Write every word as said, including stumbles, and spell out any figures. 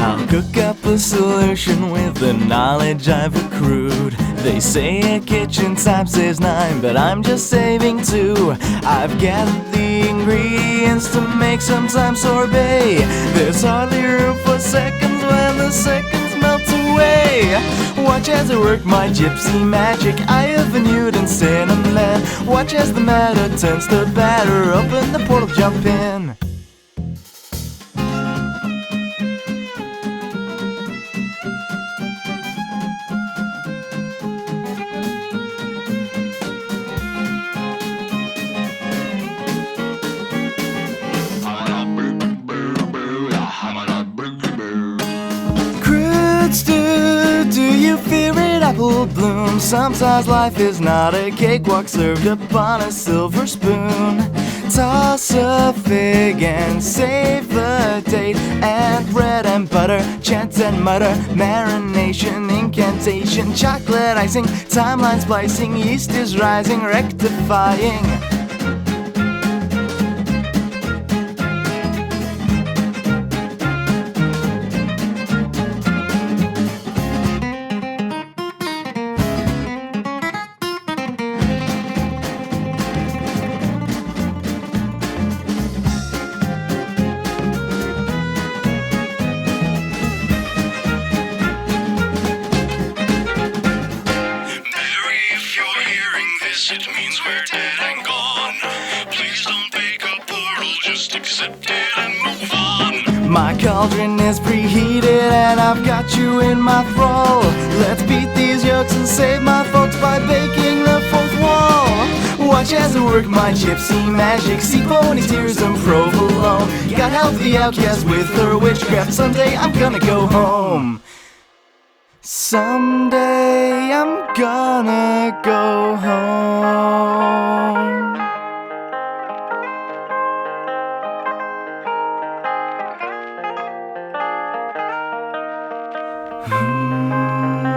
I'll cook up a solution with the knowledge I've accrued. They say a kitchen time saves nine, but I'm just saving two. I've gathered the ingredients to make some time sorbet. There's hardly room for seconds when the seconds melt away. Watch as I work my gypsy magic. I have renewed and cinnamon. Watch as the matter turns to batter. Open the portal, jump in. Stew, do you fear it? Apple bloom. Sometimes life is not a cakewalk served upon a silver spoon. Toss a fig and save the date, and bread and butter, chant and mutter, marination, incantation, chocolate icing, timeline splicing, yeast is rising, rectifying. It means we're dead and gone. Please don't make a portal, just accept it and move on. My cauldron is preheated and I've got you in my thrall. Let's beat these yolks and save my folks by baking the fourth wall. Watch as I work my gypsy magic. See pony tears and provolone. Gotta help the outcast with her witchcraft. Someday I'm gonna go home. Someday I'm gonna go home. Hmm.